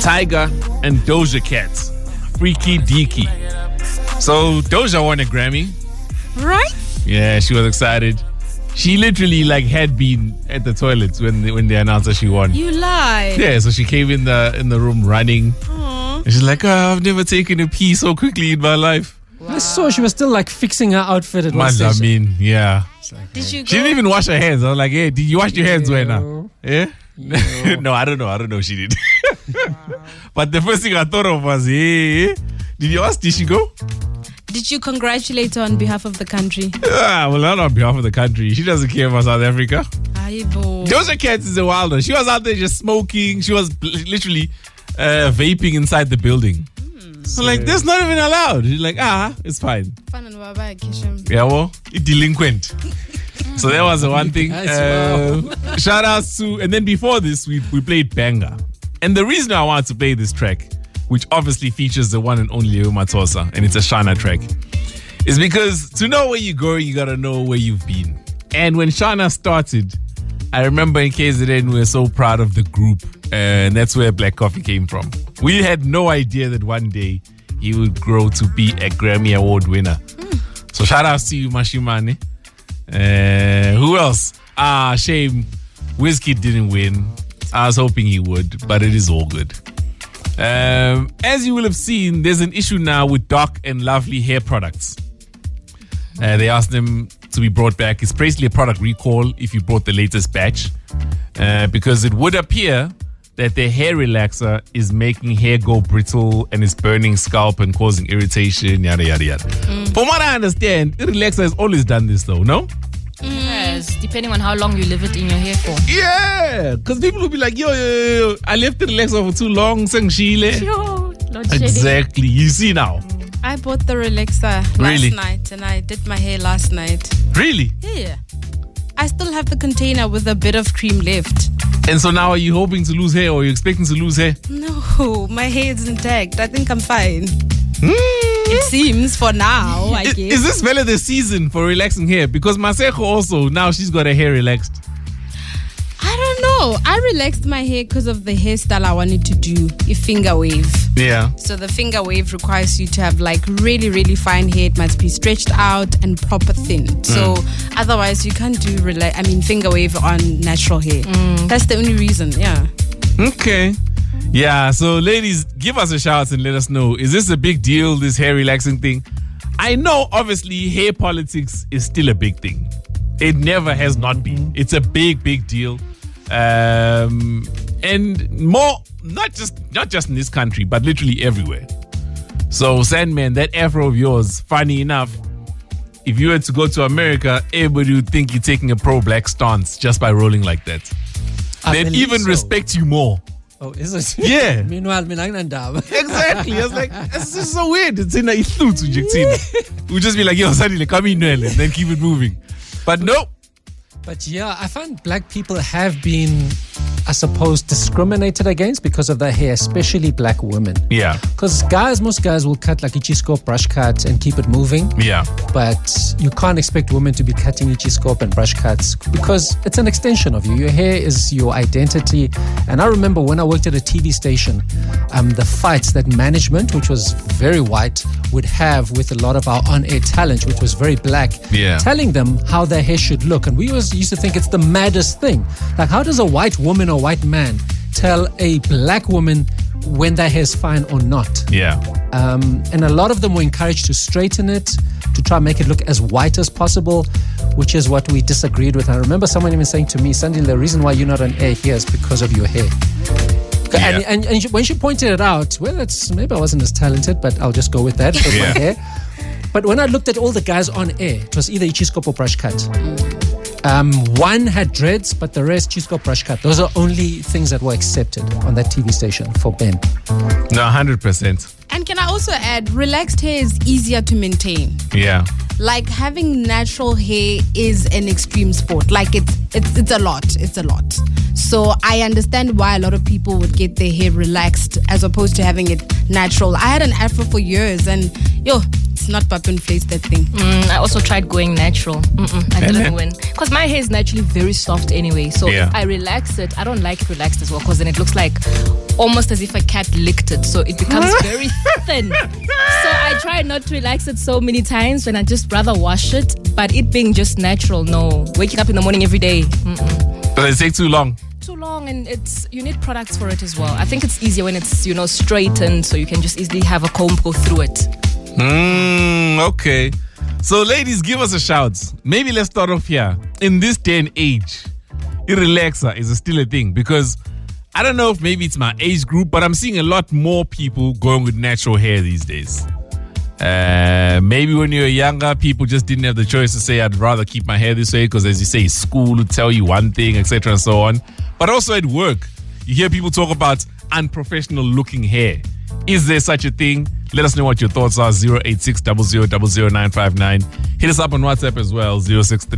Tyga and Doja Cat. Freaky Deaky. So Doja won a Grammy. Right? Yeah, she was excited. She literally had been at the toilets when they announced that she won. You lie. Yeah, so she came in the room running. Aww. And she's like, I've never taken a pee so quickly in my life. Wow. I saw she was still fixing her outfit at one stage. I mean, yeah. Did you go? She didn't even wash her hands. I was like, hey, did you wash your hands right now? Yeah? No, I don't know. She did. Wow. But the first thing I thought of was, hey, did you ask, did she go? Did you congratulate her on behalf of the country? Well, not on behalf of the country. She doesn't care about South Africa. Aibo. Doja Cat is a wilder. She was out there just smoking. She was literally vaping inside the building. So that's not even allowed. She's like, it's fine. Yeah, well, delinquent. So that was the one thing. Shout outs to, and then before this, we played Banger. And the reason I wanted to play this track, which obviously features the one and only Leo Matosa, and it's a Shana track, is because to know where you're going, you gotta know where you've been. And when Shana started, I remember in KZN, we were so proud of the group, and that's where Black Coffee came from. We had no idea that one day he would grow to be a Grammy Award winner. So shout out to you, Mashimane. Who else? Shame Wizkid didn't win. I was hoping he would, but it is all good. As you will have seen, there's an issue now with Dark and Lovely hair products. They asked them to be brought back. It's basically a product recall if you brought the latest batch, because it would appear that their hair relaxer is making hair go brittle and is burning scalp and causing irritation, yada, yada, yada. From what I understand, the relaxer has always done this though, no? Yes, depending on how long you leave it in your hair for. Yeah, because people will be like, yo, I left the relaxer for too long, Exactly, you see now. I bought the relaxer last night and I did my hair last night. Really? Yeah. I still have the container with a bit of cream left. And so now are you hoping to lose hair or are you expecting to lose hair? No, my hair is intact. I think I'm fine. It seems for now, I guess. Is this Vele the season for relaxing hair? Because Maseko also, now she's got her hair relaxed. I don't know. I relaxed my hair because of the hairstyle I wanted to do, a finger wave. Yeah. So the finger wave requires you to have really, really fine hair. It must be stretched out and proper thin. So otherwise you can't do finger wave on natural hair. That's the only reason, yeah. Okay. Yeah, so ladies, give us a shout and let us know. Is this a big deal, this hair relaxing thing? I know, obviously, hair politics is still a big thing. It never has not been. It's a big, big deal. And more, not just in this country, but literally everywhere. So, Sandman, that afro of yours, funny enough, if you were to go to America, everybody would think you're taking a pro-black stance just by rolling like that. They'd even respect you more. Oh, is it? Yeah. Meanwhile, exactly. I was like, this is so weird. It's in a we'll just be like, yo, suddenly come in, and then keep it moving. But no. But yeah, I find black people have been, I suppose, discriminated against because of their hair, especially black women. Yeah. Because most guys will cut like Ichiscope brush cut and keep it moving. Yeah. But you can't expect women to be cutting Ichiscope and brush cuts because it's an extension of you. Your hair is your identity. And I remember when I worked at a TV station, the fights that management, which was very white, would have with a lot of our on-air talent, which was very black, telling them how their hair should look. And we always used to think it's the maddest thing. Like, how does a white woman or white man tell a black woman when their hair is fine or not? Yeah. And a lot of them were encouraged to straighten it, to try and make it look as white as possible, which is what we disagreed with. I remember someone even saying to me, Sandy, the reason why you're not on air here is because of your hair. Yeah. And when she pointed it out, well, maybe I wasn't as talented, but I'll just go with that with my hair. But when I looked at all the guys on air, it was either Ichiscope or brush cut. One had dreads, but the rest Ichiscope, brush cut. Those are only things that were accepted on that TV station for Ben. No, 100%. And can I also add, relaxed hair is easier to maintain. Yeah. Like, having natural hair is an extreme sport. Like, it's a lot. It's a lot. So I understand why a lot of people would get their hair relaxed as opposed to having it natural. I had an afro for years and it's not popping face, that thing. I also tried going natural. I didn't win. Because my hair is naturally very soft anyway. So if I relax it, I don't like it relaxed as well because then it looks like almost as if a cat licked it, so it becomes very thin. So I try not to relax it so many times when I just rather wash it. But it being just natural, no. Waking up in the morning every day. Does it take too long? Too long, and you need products for it as well. I think it's easier when it's straightened, so you can just easily have a comb go through it. Okay. So ladies, give us a shout. Maybe let's start off here. In this day and age, relaxer is still a thing, because I don't know if maybe it's my age group, but I'm seeing a lot more people going with natural hair these days. Maybe when you were younger, people just didn't have the choice to say, I'd rather keep my hair this way, because as you say, school would tell you one thing, etc. and so on. But also at work, you hear people talk about unprofessional looking hair. Is there such a thing? Let us know what your thoughts are. 086 000959. Hit us up on WhatsApp as well. 063